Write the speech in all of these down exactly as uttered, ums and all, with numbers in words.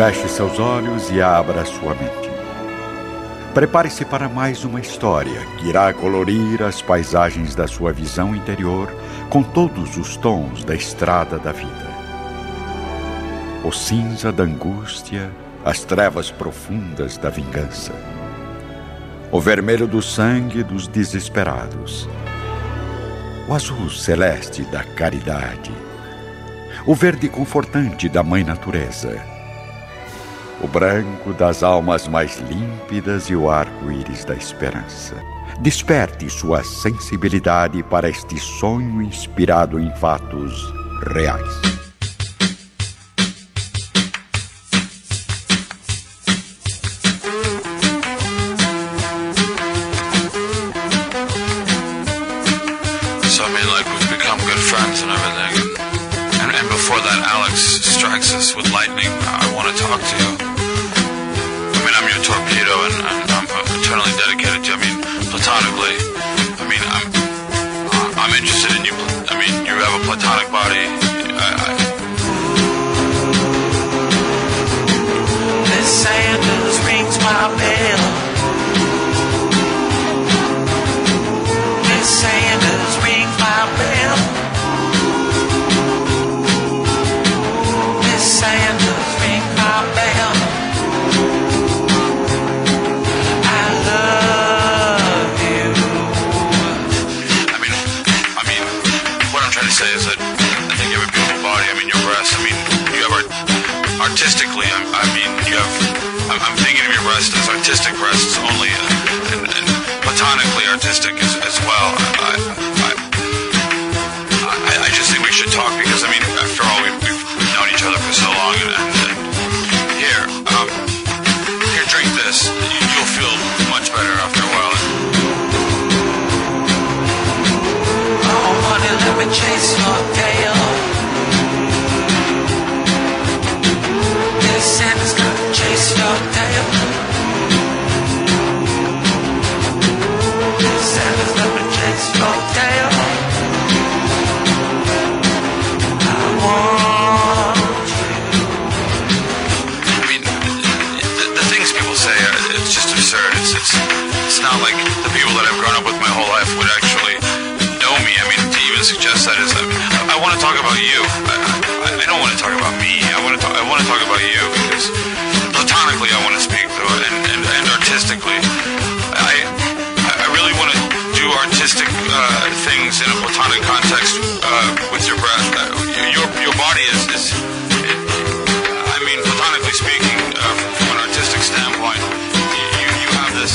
Feche seus olhos e abra sua mente. Prepare-se para mais uma história que irá colorir as paisagens da sua visão interior com todos os tons da estrada da vida. O cinza da angústia, as trevas profundas da vingança. O vermelho do sangue dos desesperados. O azul celeste da caridade. O verde confortante da Mãe Natureza. O branco das almas mais límpidas e o arco-íris da esperança. Desperte sua sensibilidade para este sonho inspirado em fatos reais. So I mean, like, we've become good friends and everything. And, and before that, Alex strikes us with lightning. I want to talk to you. I mean, I'm your torpedo, and, and I'm eternally dedicated to you. I mean, platonically. I mean, I'm I'm interested in you. I mean, you have a platonic body. I, I... Miss Sanders rings my bell. Miss Sanders rings my bell. Miss Sanders rings my bell. I love you. I mean, I mean, what I'm trying to say is that I think you have a beautiful body. I mean, your breasts. I mean, you have art- artistically. I, I mean, you have. I'm, I'm thinking of your breasts as artistic breasts only, uh, and, and platonically artistic as, as well. I, I, I, I just think we should talk because I mean, after all, we've, we've known each other for so long. And, and, and here, um, here, drink this. You'll feel much better after a while. Oh, honey, let me chase your tail. Miss Sanders, let me chase your tail. Miss Sanders, let me chase your tail. I want you. I mean, the, the things people say, are, it's just absurd. It's, it's it's not like the people that I've grown up with my whole life would actually know me. I mean, to even suggest that is, I, mean, I, I want to talk about you. I, I, I don't want to talk about me. I want to talk, I want to talk about you because platonically I want to speak though, and, and, and artistically, I I really want to do artistic uh, things in a platonic context uh, with your breath. Uh, your your body is, is it, I mean, platonically speaking, uh, from an artistic standpoint, you you have this.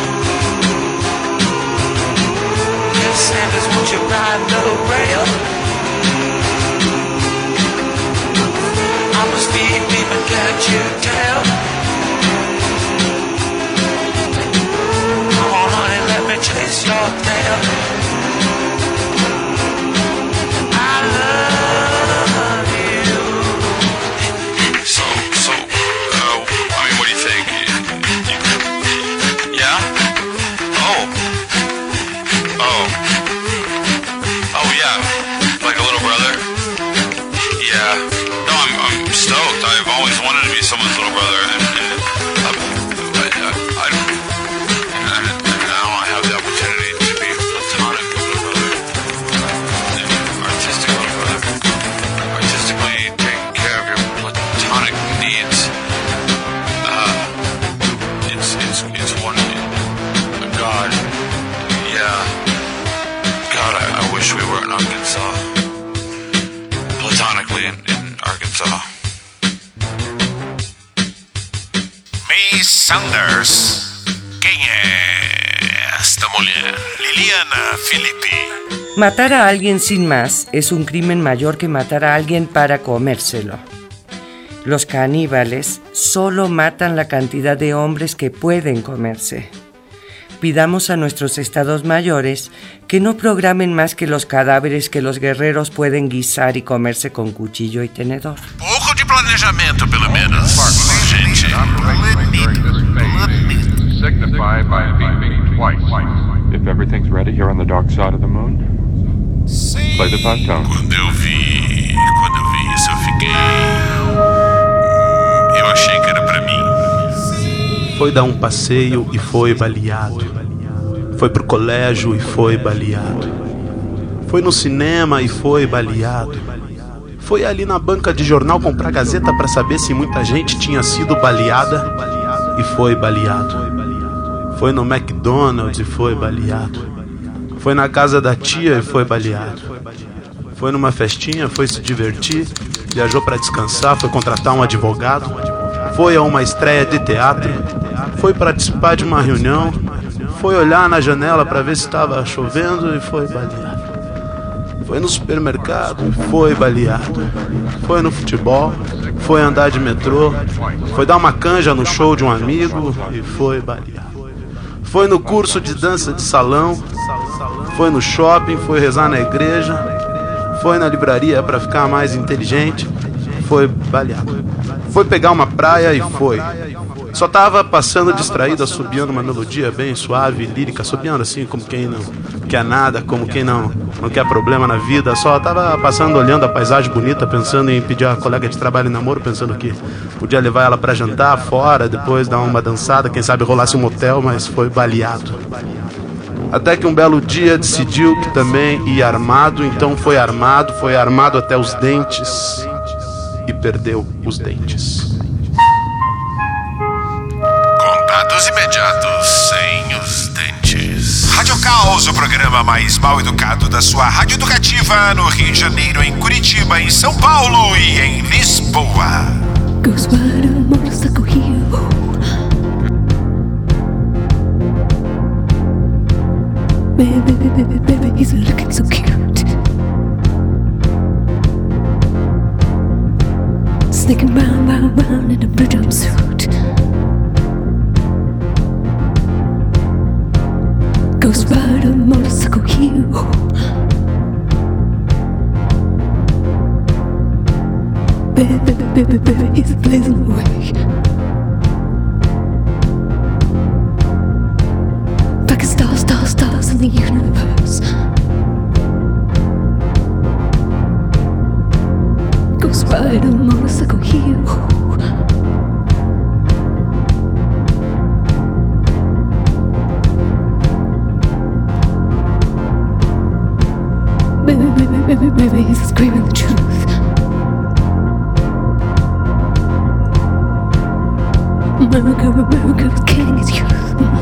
Miss Sanders, won't you ride the rail? I'm a speed demon, can't you tell? Come on, honey, let me chase your tail. I love you. So so, uh, I mean, what do you think? You, yeah? Oh. Oh. Oh yeah. Like a little brother? Yeah. No, I'm I'm stoked. I've always wanted to be someone's little brother, and, and uh, I, I, I, and, and now I have the opportunity to be a platonic little brother, and artistic little brother, artistically taking care of your platonic needs. Uh, it's it's it's one. God, yeah. God, I, I wish we were in Arkansas, platonically in, in Arkansas. Miss Sanders. Quem é esta mulher? Liliana Filippi. Matar a alguien sin más es un crimen mayor que matar a alguien para comérselo. Los caníbales solo matan la cantidad de hombres que pueden comerse. Pidamos a nuestros estados mayores que no programen más que los cadáveres que los guerreros pueden guisar y comerse con cuchillo y tenedor. Pouco de planejamento, pelo menos. Gente, signified by beeping twice. If everything's ready here on the dark side of the moon, sim. play the five tone. Quando eu vi, quando eu vi isso, eu fiquei... Eu achei Foi dar um passeio e foi baleado. Foi pro colégio e foi baleado. Foi no cinema e foi baleado. Foi ali na banca de jornal comprar Gazeta pra saber se muita gente tinha sido baleada e foi baleado. Foi no McDonald's e foi baleado. Foi na casa da tia e foi baleado. Foi numa festinha, foi se divertir, viajou pra descansar, foi contratar um advogado, foi a uma estreia de teatro, foi participar de uma reunião, foi olhar na janela pra ver se estava chovendo e foi baleado. Foi no supermercado e foi baleado. Foi no futebol, foi andar de metrô, foi dar uma canja no show de um amigo e foi baleado. Foi no curso de dança de salão, foi no shopping, foi rezar na igreja, foi na livraria para ficar mais inteligente, foi baleado. Foi pegar uma praia e foi. Só tava passando distraído, assobiando uma melodia bem suave, lírica, assobiando assim como quem não quer nada, como quem não, não quer problema na vida. Só tava passando, olhando a paisagem bonita, pensando em pedir a colega de trabalho em namoro, pensando que podia levar ela para jantar fora, depois dar uma dançada, quem sabe rolasse um motel, mas foi baleado. Até que um belo dia decidiu que também ia armado, então foi armado, foi armado até os dentes e perdeu os dentes. Contatos imediatos sem os dentes. Rádio Caos, o programa mais mal educado da sua rádio educativa no Rio de Janeiro, em Curitiba, em São Paulo e em Lisboa. Ghost Rider, motorcycle hero. Baby, baby, baby, baby, he's looking so cute. Sneaking round, round, round in a blue jumpsuit. Ghost Rider, motorcycle hero. Baby, baby, baby, baby, he's blazing away. Like a star, star, stars in the universe. Ghost Rider, motorcycle hero. Baby, baby, baby, baby, he's screaming the truth. America, America was killing his youth.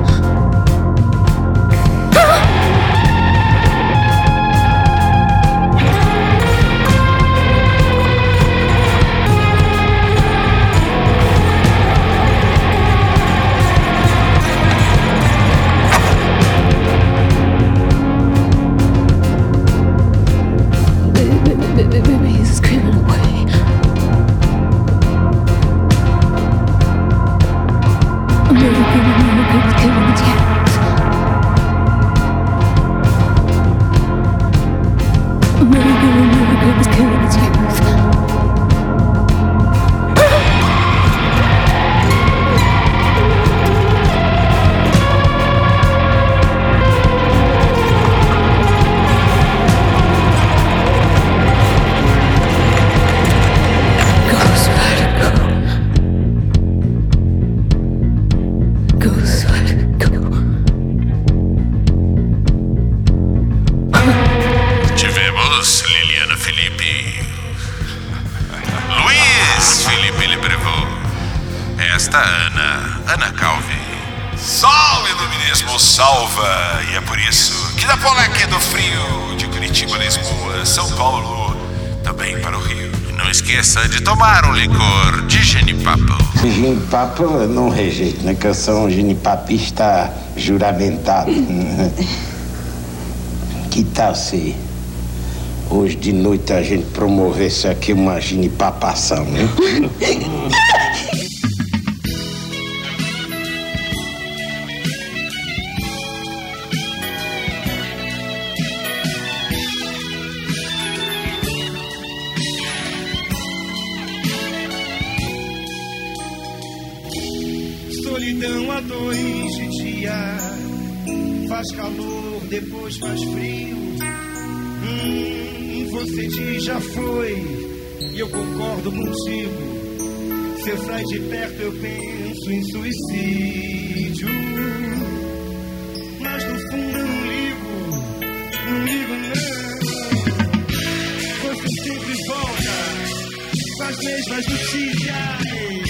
De tomar um licor de genipapo. Genipapo eu não rejeito, né? Que eu sou um genipapista juramentado. Que tal se hoje de noite a gente promovesse aqui uma genipapação, né? Solidão a dois de dia, faz calor, depois faz frio. Hum, você diz já foi, e eu concordo contigo. Seu sai de perto eu penso penso em suicídio, mas no fundo eu não ligo, não ligo não. Você sempre volta com as mesmas notícias.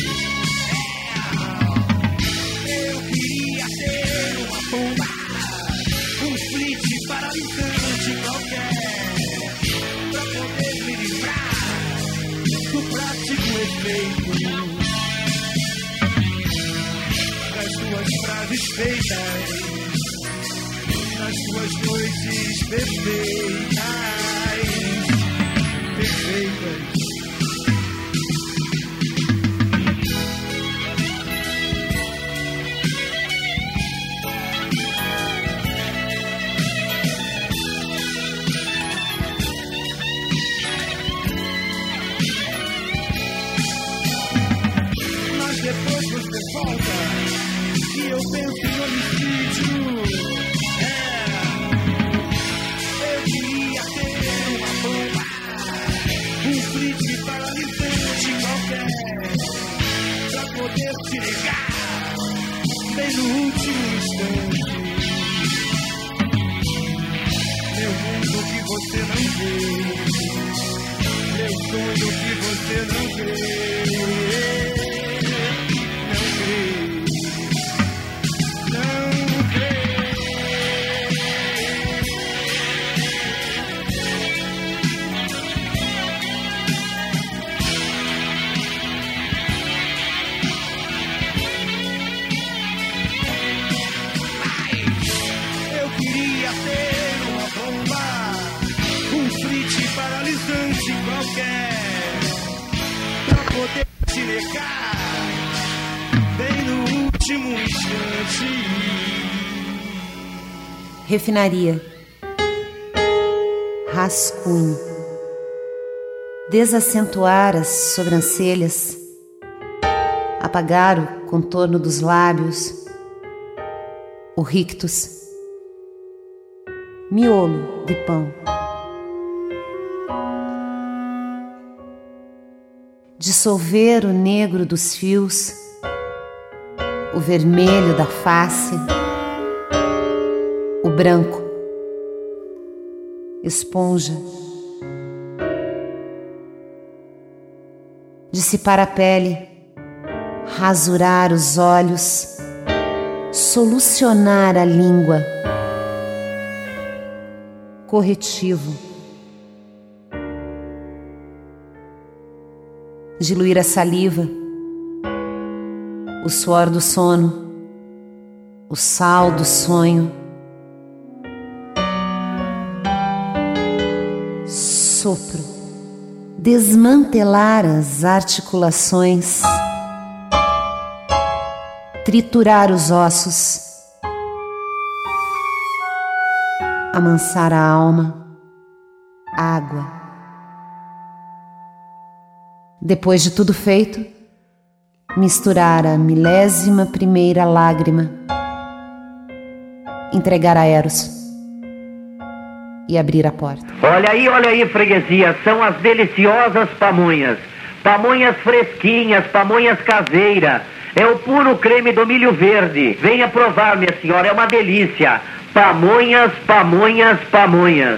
Eu queria ter uma bomba, um flit paralisante qualquer, pra poder me livrar do prático efeito das suas frases feitas, nas suas noites perfeitas, perfeitas. Depois você volta e eu penso em homicídio. É, eu queria ter uma bomba, um flit paralisante qualquer, pra poder te ligar bem no último instante. Meu mundo que você não vê, meu sonho que você não vê. Paralisante qualquer, pra poder te negar bem no último instante. Refinaria. Rascunho. Desacentuar as sobrancelhas, apagar o contorno dos lábios, o rictus. Miolo de pão. Dissolver o negro dos fios, o vermelho da face, o branco, esponja. Dissipar a pele, rasurar os olhos, solucionar a língua. Corretivo. Diluir a saliva, o suor do sono, o sal do sonho. Sopro. Desmantelar as articulações, triturar os ossos, amansar a alma. Água. Depois de tudo feito, misturar a milésima primeira lágrima, entregar a Eros e abrir a porta. Olha aí, olha aí, freguesia, são as deliciosas pamonhas. Pamonhas fresquinhas, pamonhas caseiras. É o puro creme do milho verde. Venha provar, minha senhora, é uma delícia. Pamonhas, pamonhas, pamonhas.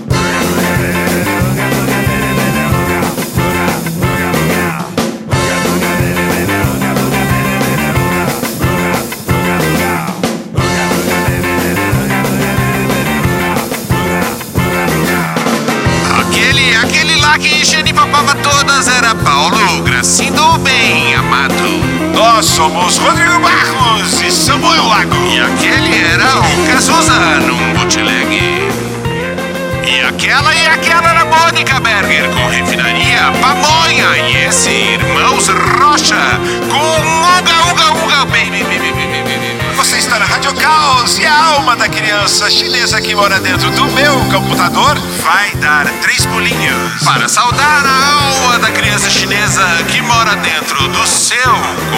Que xenipapava todas era Paulo Gracindo Bem Amado. Nós somos Rodrigo Barros e Samuel Lago. E aquele era o Cazuza num bootleg. E aquela e aquela era Mônica Berger com Refinaria Pamonha. E esse Irmãos Rocha com Uga Uga Uga Baby Baby Baby Baby. Você está na Rádio Caos e a alma da criança chinesa que mora dentro do meu computador vai dar três pulinhos para saudar a alma da criança chinesa que mora dentro do seu